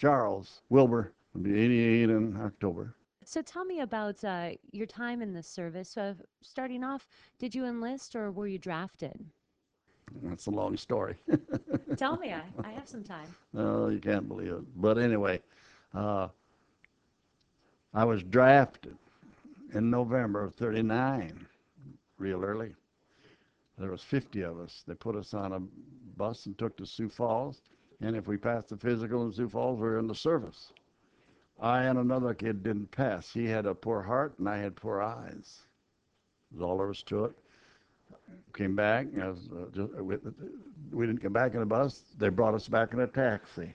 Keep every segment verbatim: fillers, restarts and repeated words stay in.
Charles Wilbur. Will be eighty-eight in October. So tell me about uh, your time in the service. So starting off, did you enlist or were you drafted? That's a long story. Tell me, I, I have some time. Oh, you can't believe it. But anyway, uh, I was drafted in November of thirty-nine, real early. There was fifty of us. They put us on a bus and took to Sioux Falls. And if we passed the physical in Sioux Falls, we were in the service. I and another kid didn't pass. He had a poor heart, and I had poor eyes. That's all there was to it. Came back. I was, uh, just, we, we didn't come back in a bus. They brought us back in a taxi.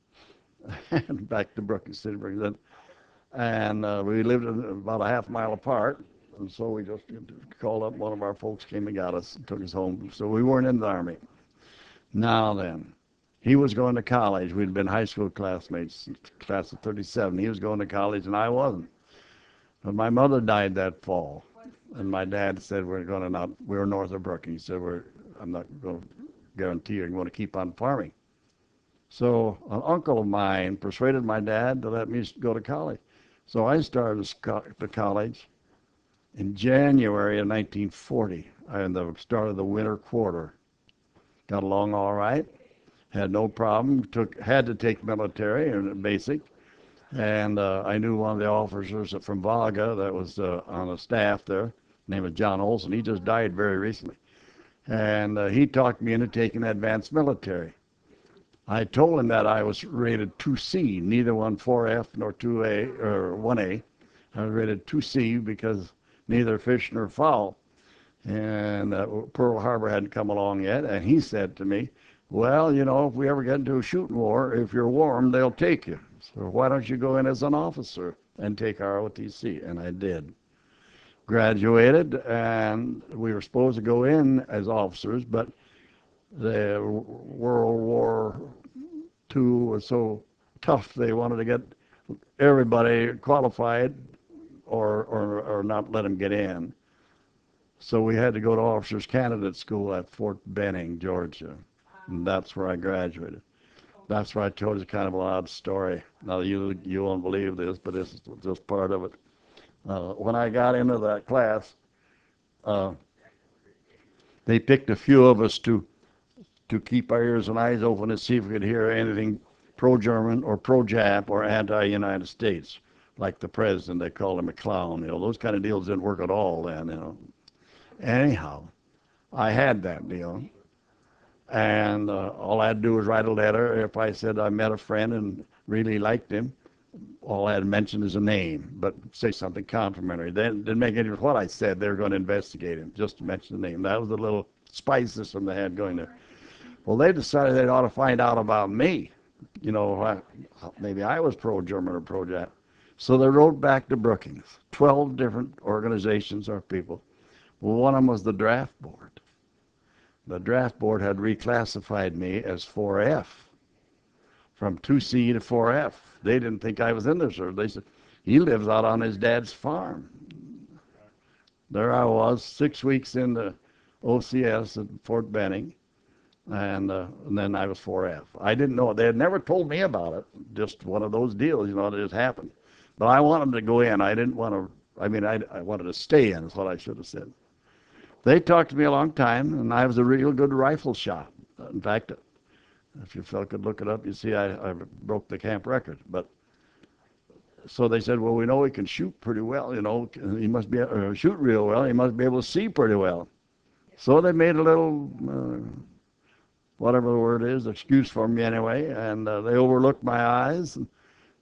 And back to Brookings City, Brookings. And uh, we lived about a half mile apart. And so we just called up. One of our folks came and got us and took us home. So we weren't in the Army. Now then, he was going to college. We'd been high school classmates, class of thirty-seven. He was going to college, and I wasn't. But my mother died that fall, and my dad said we're going to not. We were north of Brookings. He said we're. I'm not going to guarantee you're going to keep on farming. So an uncle of mine persuaded my dad to let me go to college. So I started to college in January of nineteen forty, in the start of the winter quarter. Got along all right. Had no problem. Took had to take military and basic, and uh, I knew one of the officers from Volga that was uh, on the staff there, named was John Olson. He just died very recently, and uh, he talked me into taking advanced military. I told him that I was rated two C, neither one four F nor two A or one A. I was rated two C because neither fish nor fowl, and uh, Pearl Harbor hadn't come along yet. And he said to me, well, you know, if we ever get into a shooting war, if you're warm, they'll take you. So why don't you go in as an officer and take R O T C? And I did. Graduated, and we were supposed to go in as officers, but the World War Two was so tough, they wanted to get everybody qualified or, or, or not let them get in. So we had to go to Officers Candidate School at Fort Benning, Georgia. And that's where I graduated. That's where I told you kind of an odd story. Now, you you won't believe this, but this is just part of it. Uh, when I got into that class, uh, they picked a few of us to to keep our ears and eyes open and see if we could hear anything pro-German or pro-Jap or anti-United States, like the president. They called him a clown. You know, those kind of deals didn't work at all then. You know. Anyhow, I had that deal. And uh, all I had to do was write a letter. If I said I met a friend and really liked him, all I had to mention is a name, but say something complimentary. They didn't make any difference what I said. They were going to investigate him, just to mention the name. That was the little spice system they had going there. Well, they decided they ought to find out about me. You know, I, maybe I was pro-German or pro-Jap. So they wrote back to Brookings, twelve different organizations or people. Well, one of them was the draft board. The draft board had reclassified me as four F, from two C to four F. They didn't think I was in there, sir. They said, he lives out on his dad's farm. There I was, six weeks in the O C S at Fort Benning, and, uh, and then I was four F. I didn't know. They had never told me about it. Just one of those deals, you know, that just happened. But I wanted to go in. I didn't want to, I mean, I, I wanted to stay in is what I should have said. They talked to me a long time, and I was a real good rifle shot. In fact, if you felt could look it up, you see I, I broke the camp record. But so they said, well, we know he can shoot pretty well. You know, he must be uh, shoot real well. He must be able to see pretty well. So they made a little, uh, whatever the word is, excuse for me anyway, and uh, they overlooked my eyes. And,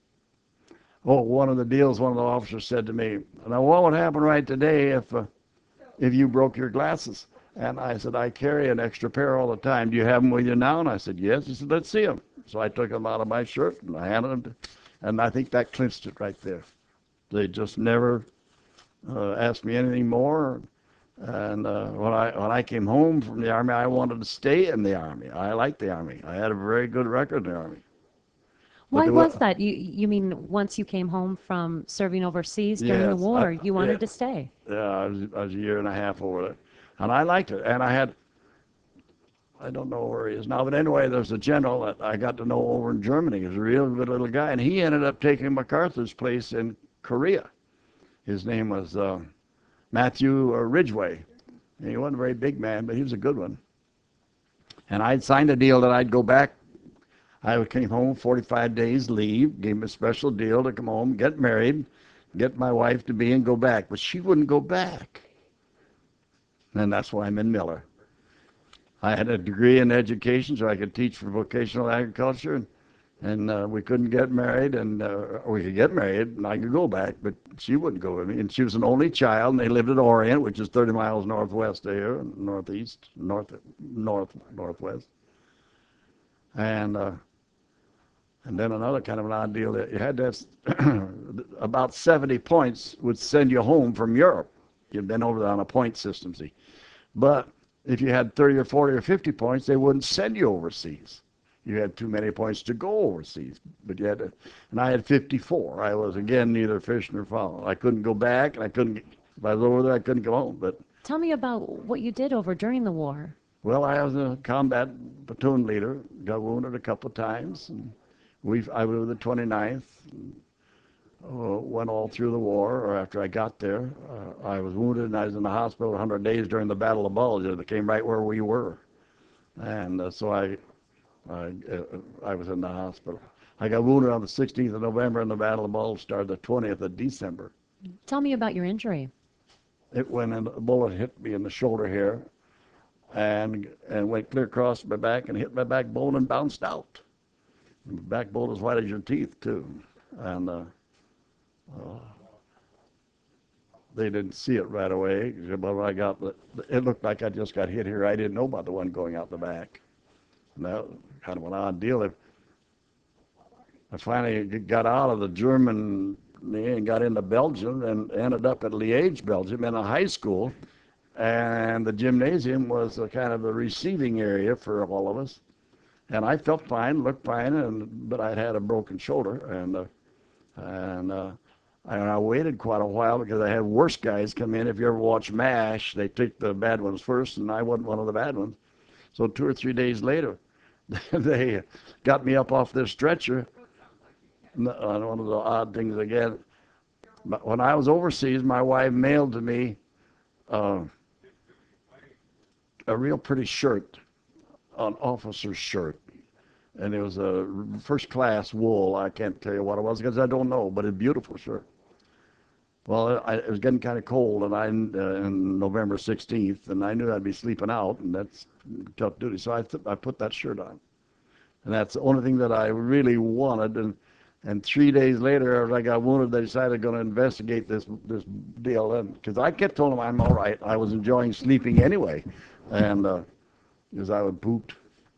oh, one of the deals, one of the officers said to me, now what would happen right today if uh, if you broke your glasses? And I said, I carry an extra pair all the time. Do you have them with you now? And I said, yes. He said, let's see them. So I took them out of my shirt and I handed them to, and I think that clinched it right there. They just never uh, asked me anything more. And uh, when I when I came home from the Army, I wanted to stay in the Army. I liked the Army. I had a very good record in the Army. But Why there was was, that? You you mean once you came home from serving overseas during the yes, I, war, you yeah, wanted to stay? yeah, I was, I was a year and a half over there. And I liked it. And I had I don't know where he is now, but anyway, there's a general that I got to know over in Germany. He was a real good little guy, and he ended up taking MacArthur's place in Korea. His name was uh, Matthew uh, Ridgway. And he wasn't a very big man, but he was a good one. And I'd signed a deal that I'd go back. I came home, forty-five days leave, gave him a special deal to come home, get married, get my wife to be, and go back. But she wouldn't go back. And that's why I'm in Miller. I had a degree in education, so I could teach for vocational agriculture, and, and uh, we couldn't get married, and uh, we could get married, and I could go back, but she wouldn't go with me. And she was an only child, and they lived at Orient, which is thirty miles northwest of here, northeast, north, north, northwest. And uh, and then another kind of an odd deal that you had to have about seventy points would send you home from Europe. You'd been over there on a point system, see. But if you had thirty or forty or fifty points, they wouldn't send you overseas. You had too many points to go overseas. But you had to, and I had fifty-four. I was, again, neither fish nor fowl. I couldn't go back, and I couldn't, if I was over there, I couldn't come home. But Tell me about what you did over during the war. well, I was a combat platoon leader, got wounded a couple of times. And we, I was with the twenty-ninth, and, uh, went all through the war, or after I got there. Uh, I was wounded, and I was in the hospital one hundred days during the Battle of Bulge. It came right where we were. And uh, so I, I, uh, I was in the hospital. I got wounded on the sixteenth of November, and the Battle of Bulge started the twentieth of December. Tell me about your injury. It went in, a bullet hit me in the shoulder here, and and went clear across my back and hit my backbone and bounced out. The backbone as white as your teeth too, and uh, uh, they didn't see it right away. But when I got, the, it looked like I just got hit here. I didn't know about the one going out the back. And that was kind of an odd deal. I finally got out of the German and got into Belgium and ended up at Liège, Belgium, in a high school. And the gymnasium was a kind of a receiving area for all of us. And I felt fine, looked fine, and but I'd had a broken shoulder. And uh, and uh, I, I waited quite a while because I had worse guys come in. If you ever watch MASH, they take the bad ones first, and I wasn't one of the bad ones. So two or three days later, they got me up off this stretcher. And one of the odd things again, when I was overseas, my wife mailed to me uh, a real pretty shirt, an officer's shirt. And it was a first class wool. I can't tell you what it was because I don't know, but a beautiful shirt. Well, I, it was getting kind of cold, and I uh, in November sixteenth, and I knew I'd be sleeping out, and that's tough duty. So I th- I put that shirt on, and that's the only thing that I really wanted. And and three days later, after I got wounded, they decided they're going to investigate this this deal, and because I kept telling them I'm all right, I was enjoying sleeping anyway, and because uh, I was pooped.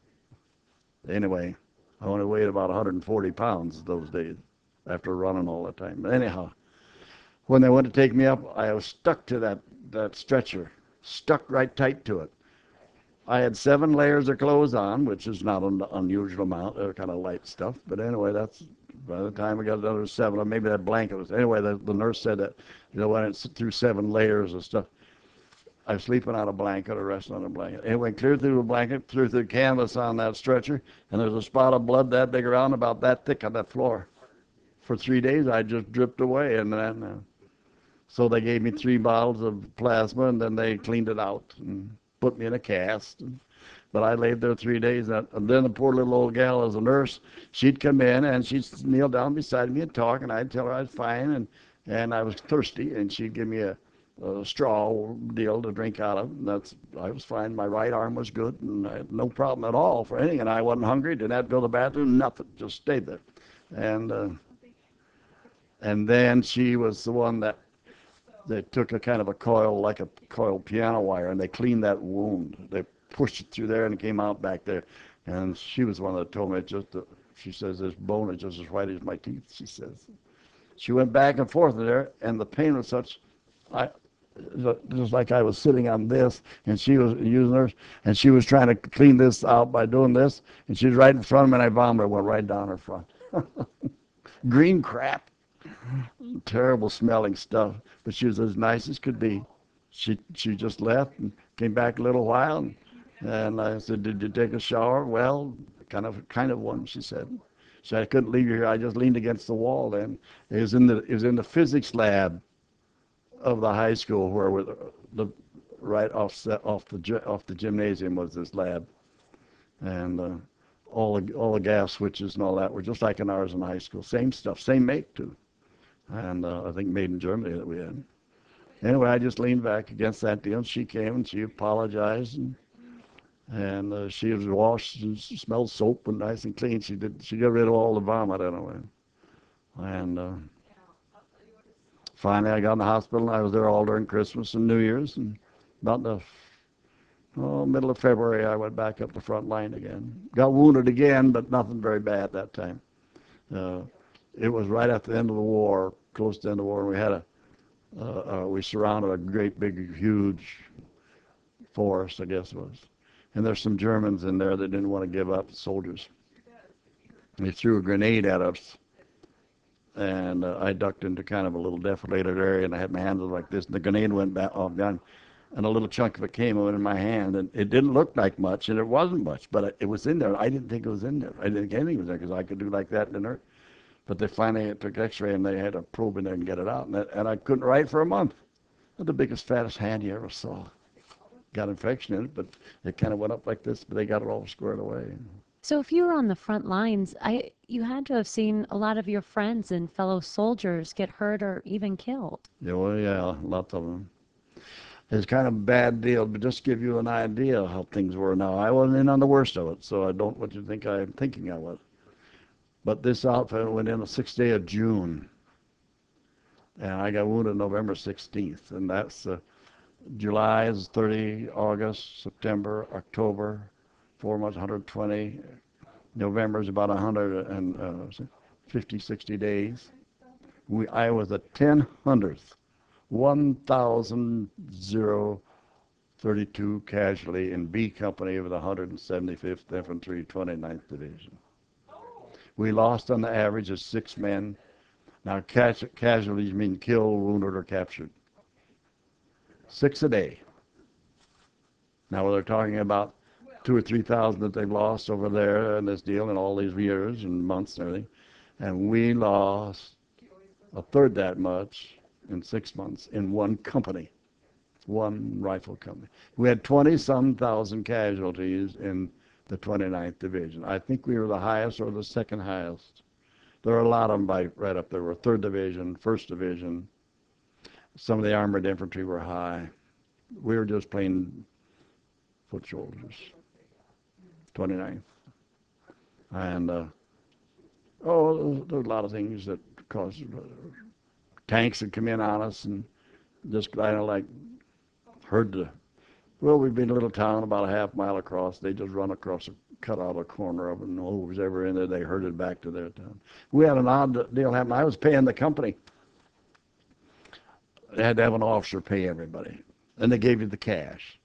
Anyway, I only weighed about one hundred forty pounds those days after running all the time. But anyhow, when they went to take me up, I was stuck to that, that stretcher, stuck right tight to it. I had seven layers of clothes on, which is not an unusual amount. They're kind of light stuff. But anyway, that's by the time I got another seven, or maybe that blanket was. Anyway, the, the nurse said that, you know, when it's through seven layers of stuff, I was sleeping on a blanket or resting on a blanket. It went clear through the blanket, through the canvas on that stretcher, and there's a spot of blood that big around, about that thick on that floor. For three days, I just dripped away, and then uh, so they gave me three bottles of plasma, and then they cleaned it out and put me in a cast. And, but I laid there three days, and, and then the poor little old gal, as a nurse, she'd come in and she'd kneel down beside me and talk, and I'd tell her I was fine, and and I was thirsty, and she'd give me a a straw deal to drink out of. And that's, I was fine. My right arm was good, and I had no problem at all for anything. And I wasn't hungry, didn't have to go to the bathroom, nothing, just stayed there. And uh, and then she was the one that they took a kind of a coil, like a coiled piano wire, and they cleaned that wound. They pushed it through there, and it came out back there. And she was the one that told me, it just, uh, she says, this bone is just as white as my teeth, she says. She went back and forth there, and the pain was such, I, just like I was sitting on this, and she was using hers, and she was trying to clean this out by doing this, and she was right in front of me, and I vomited, went right down her front. Green crap. Terrible smelling stuff, but she was as nice as could be. She she just left and came back a little while, and And I said, did you take a shower? Well, kind of, kind of one, she said. So I couldn't leave you here. I just leaned against the wall then. It was in the, it was in the physics lab of the high school where with the, right off, off the, off the gymnasium was this lab. And uh, all the, all the gas switches and all that were just like in ours in high school. Same stuff, same make too. And uh, I think made in Germany that we had. Anyway, I just leaned back against that deal, and she came and she apologized, and and uh, she was washed and smelled soap and nice and clean. She did. She got rid of all the vomit anyway. And uh, finally, I got in the hospital. And I was there all during Christmas and New Year's, and about the oh, middle of February, I went back up the front line again. Got wounded again, but nothing very bad that time. Uh, it was right at the end of the war, close to the end of the war, and we had a uh, uh, we surrounded a great big huge forest, I guess it was. And there's some Germans in there that didn't want to give up, soldiers. They threw a grenade at us, and uh, I ducked into kind of a little deflated area, and I had my hands like this, and the grenade went back off down, and a little chunk of it came in my hand, and it didn't look like much, and it wasn't much, but it was in there. I didn't think it was in there. I didn't think anything was there because I could do like that and it hurt. But they finally took X-ray, and they had a probe in there and get it out, and, that, and I couldn't write for a month. The biggest, fattest hand you ever saw. Got infection in it, but it kind of went up like this, but they got it all squared away. So if you were on the front lines, I you had to have seen a lot of your friends and fellow soldiers get hurt or even killed. Yeah, well, yeah, lots of them. It's kind of a bad deal, but just to give you an idea of how things were now. I wasn't in on the worst of it, so I don't what you think I'm thinking I was. But this outfit went in the sixth day of June, and I got wounded November sixteenth, and that's uh, July is thirty, August, September, October, four months, one hundred twenty. November is about one hundred fifty, sixty days. We, I was the ten hundredth, one thousand thirty-two casualty in B Company of the one hundred seventy-fifth Infantry, twenty-ninth Division. We lost on the average of six men. Now, casualties mean killed, wounded, or captured. Six a day. Now they're talking about two or three thousand that they've lost over there in this deal in all these years and months and everything, and we lost a third that much in six months in one company, one rifle company. We had twenty some thousand casualties in the twenty-ninth Division. I think we were the highest or the second highest. There are a lot of them by right up there. We're third Division, first Division. Some of the armored infantry were high. We were just plain foot soldiers. twenty-ninth. And, uh, oh, there were a lot of things that caused uh, tanks would come in on us and just kind of like heard the, well, we'd be in a little town about a half mile across. They just run across, a, cut out a corner of it, and who was ever in there, they herded back to their town. We had an odd deal happen. I was paying the company. They had to have an officer pay everybody. And they gave you the cash.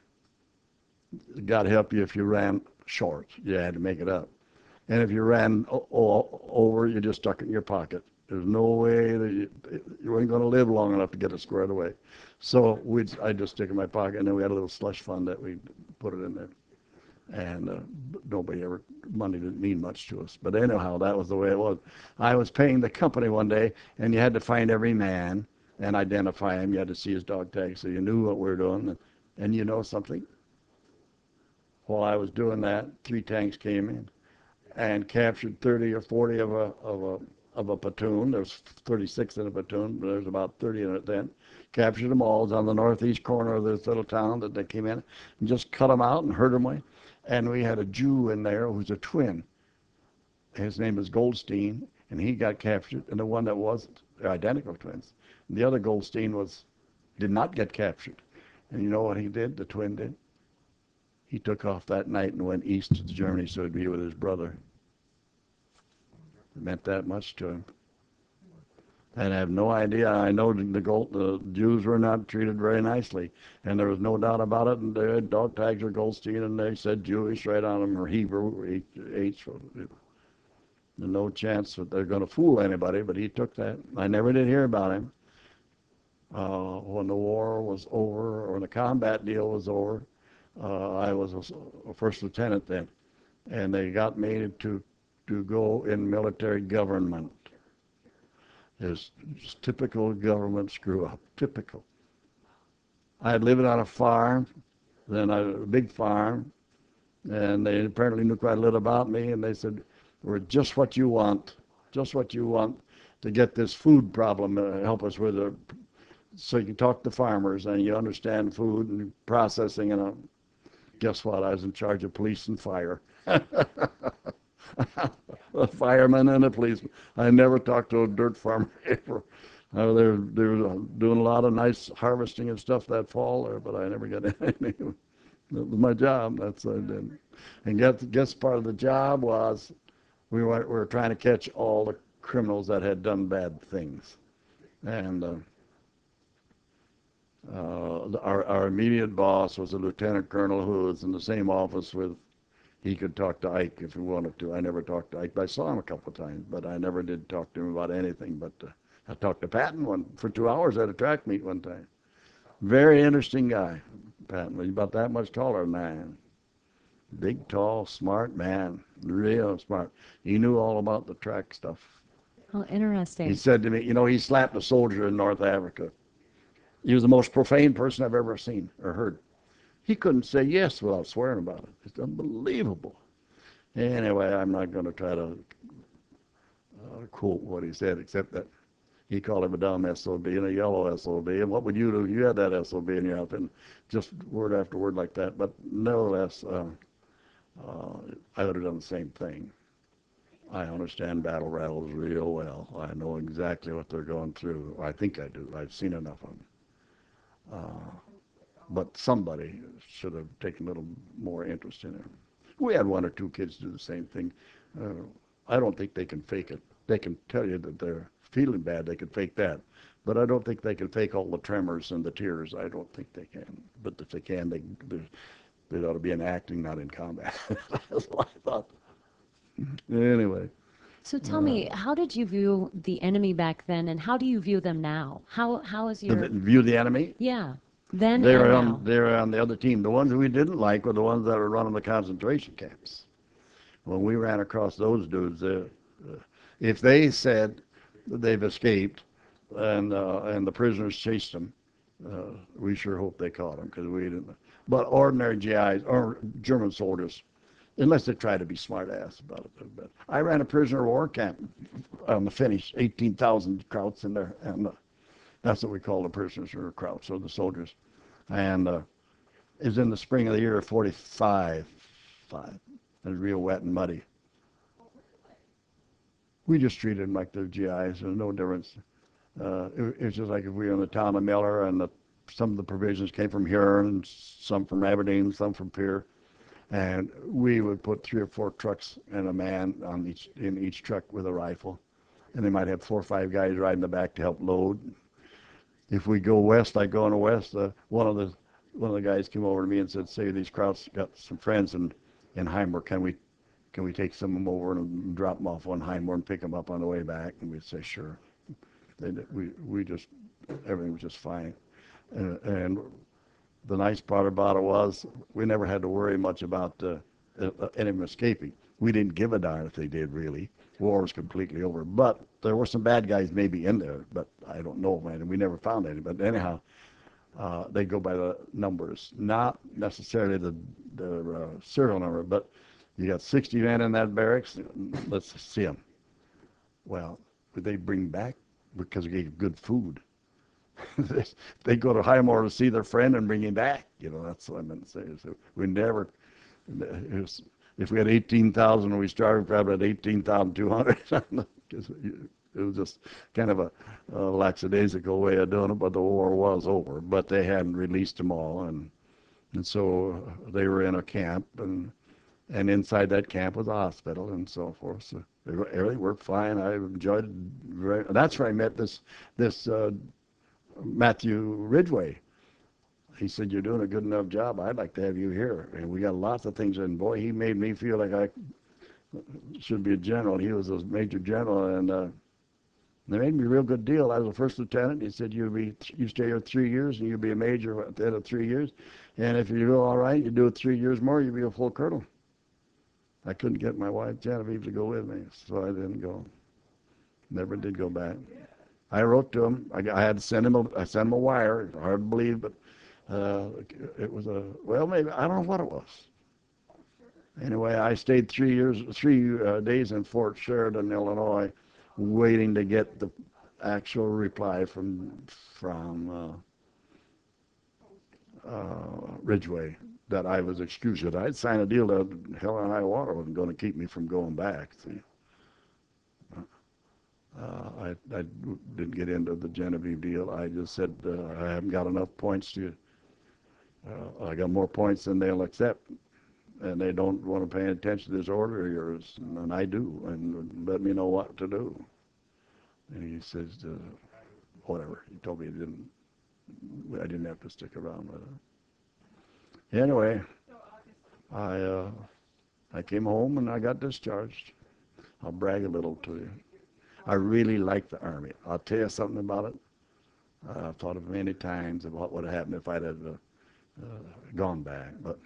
God help you if you ran short. You had to make it up. And if you ran o- o- over, you just stuck it in your pocket. There's no way that you, you weren't going to live long enough to get it squared away. So we'd, I'd just stick it in my pocket, and then we had a little slush fund that we put it in there. And uh, nobody ever, money didn't mean much to us. But anyhow, that was the way it was. I was paying the company one day, and you had to find every man and identify him. You had to see his dog tag, so you knew what we were doing. And, and you know something? While I was doing that, three tanks came in and captured thirty or forty of a of a of a platoon. There's thirty-six in a platoon, but there's about thirty in it then. Captured them all. It was on the northeast corner of this little town that they came in, and just cut them out and herd them away. And we had a Jew in there who's a twin. His name is Goldstein, and he got captured. And the one that wasn't, they're identical twins. And the other Goldstein was did not get captured. And you know what he did? The twin did. He took off that night and went east to Germany so he'd be with his brother. It meant that much to him. And I have no idea. I know the, Gold, the Jews were not treated very nicely, and there was no doubt about it. And they had dog tags or Goldstein, and they said Jewish right on them, or Hebrew, H. No chance that they're going to fool anybody, but he took that. I never did hear about him. Uh, when the war was over, or the combat deal was over, Uh, I was a, s- a first lieutenant then, and they got me to to go in military government. It's typical government screw up. Typical. I had lived on a farm, then I, a big farm, and they apparently knew quite a little about me, and they said, "We're just what you want, just what you want to get this food problem. Uh, help us with it, so you can talk to farmers and you understand food and processing." And uh, guess what? I was in charge of police and fire. A fireman and a policeman. I never talked to a dirt farmer ever. Uh, they were, they were doing a lot of nice harvesting and stuff that fall there, but I never got anything. That was my job. That's what I did. And guess, guess part of the job was we were, we were trying to catch all the criminals that had done bad things. And uh, uh, our, our immediate boss was a lieutenant colonel who was in the same office with, he could talk to Ike if he wanted to. I never talked to Ike, but I saw him a couple of times, but I never did talk to him about anything. But uh, I talked to Patton one for two hours at a track meet one time. Very interesting guy, Patton. He's about that much taller than I am. Big, tall, smart man, real smart. He knew all about the track stuff. Oh, He interesting. said to me, you know, he slapped a soldier in North Africa. He was the most profane person I've ever seen or heard. He couldn't say yes without swearing about it. It's unbelievable. Anyway, I'm not going to try to uh, quote what he said, except that he called him a dumb S O B and a yellow S O B. And what would you do if you had that S O B in your outfit? And just word after word like that. But nevertheless, uh, uh, I would have done the same thing. I understand battle rattles real well. I know exactly what they're going through. I think I do. I've seen enough of them. Uh, but somebody should have taken a little more interest in it. We had one or two kids do the same thing. Uh, I don't think they can fake it. They can tell you that they're feeling bad. They can fake that. But I don't think they can fake all the tremors and the tears. I don't think they can. But if they can, they, they, they ought to be in acting, not in combat. That's what I thought. Anyway, So tell uh, me, how did you view the enemy back then, and how do you view them now? How how is the, your view the enemy. yeah, then They and were on now? they were on the other team. The ones we didn't like were the ones that were running the concentration camps. When we ran across those dudes, uh, uh, if they said that they've escaped and uh, and the prisoners chased them, uh, we sure hope they caught them because we didn't. But ordinary G Is or German soldiers, unless they try to be smart ass about it. But I ran a prisoner of war camp on the Finnish, eighteen thousand Krauts in there, and uh, that's what we call the prisoners or Krauts, or the soldiers. And uh, it was in the spring of the year of forty-five, five. It was real wet and muddy. We just treated them like they're G Is. There's no difference. Uh, it, it was just like if we were in the town of Miller and the, some of the provisions came from Huron, and some from Aberdeen, some from Pierre, and we would put three or four trucks and a man on each in each truck with a rifle, and they might have four or five guys riding the back to help load. If we go west, like going to west, uh, one of the one of the guys came over to me and said, "Say these Krauts got some friends in in Heimer. Can we can we take some of them over and drop them off on Heimer and pick them up on the way back?" And we'd say, "Sure." They, we we just everything was just fine, uh, and the nice part about it was we never had to worry much about uh, uh, any of them escaping. We didn't give a darn if they did, really. War was completely over. But there were some bad guys maybe in there, but I don't know, man. And we never found any. But anyhow, uh, they go by the numbers, not necessarily the, the uh, serial number, but you got sixty men in that barracks. Let's see them. Well, would they bring back because we gave good food? They go to Highmore to see their friend and bring him back. You know, that's what I meant to say. So we never, it was, if we had eighteen thousand when we started, probably had eighteen thousand two hundred. Because it was just kind of a, a lackadaisical way of doing it, but the war was over. But they hadn't released them all, and and so they were in a camp, and and inside that camp was a hospital and so forth. So everything worked fine. I enjoyed it. Very, that's where I met this this uh, Matthew Ridgway. He said, "You're doing a good enough job. I'd like to have you here." And we got lots of things. And boy, he made me feel like I should be a general. He was a major general, and uh, They made me a real good deal. I was a first lieutenant. He said, you'll be, you stay here three years and you'll be a major at the end of three years. And if you do all right, you do it three years more, you'll be a full colonel. I couldn't get my wife Genevieve to go with me, so I didn't go. Never did go back. I wrote to him. I, I had to send him a, I sent him a wire. Hard to believe, but uh, it was a, well, maybe, I don't know what it was. Anyway, I stayed three years, three uh, days in Fort Sheridan, Illinois, waiting to get the actual reply from from uh, uh, Ridgeway that I was excused. I'd signed a deal that hell and high water wasn't going to keep me from going back. See, uh, I, I didn't get into the Genevieve deal. I just said uh, I haven't got enough points to. Uh, I got more points than they'll accept, and they don't want to pay attention to this order of yours, and I do, and let me know what to do. And he says, uh, whatever. He told me he didn't, I didn't have to stick around with it. Anyway, I uh, I came home and I got discharged. I'll brag a little to you. I really like the Army. I'll tell you something about it. Uh, I've thought of many times about what would have happened if I'd have uh, uh, gone back, but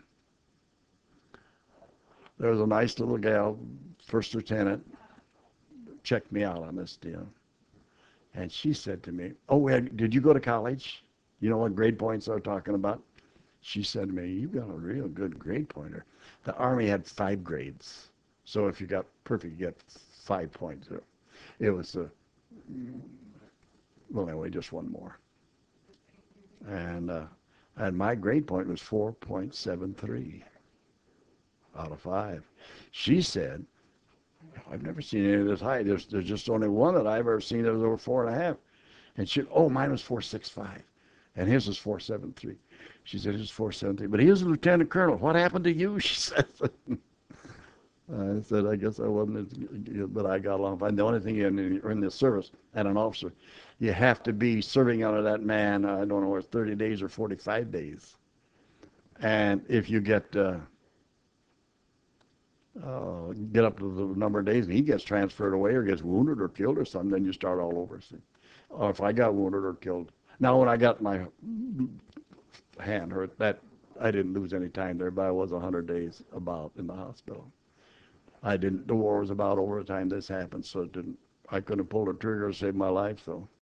there was a nice little gal, first lieutenant, checked me out on this deal. And she said to me, oh, did you go to college? You know what grade points I'm talking about? She said to me, you've got a real good grade pointer. The Army had five grades. So if you got perfect, you get five points. It was, a, well, anyway, just one more. And, uh, and my grade point was four point seven three out of five. She said, I've never seen any of this high. There's, there's just only one that I've ever seen that was over four and a half. And she, oh, mine was four six five, and his was four seven three. She said his was four seven three, but he was a lieutenant colonel. What happened to you? She said. I said, I guess I wasn't as good, but I got along fine. The only thing in, in the service, and an officer, you have to be serving under that man. I don't know, it's thirty days or forty-five days, and if you get uh, Uh, get up to the number of days and he gets transferred away or gets wounded or killed or something, then you start all over. See? Or if I got wounded or killed. Now, when I got my hand hurt, that I didn't lose any time there, but I was one hundred days about in the hospital. I didn't, the war was about over the time this happened, so it didn't, I couldn't pull the trigger to save my life, so.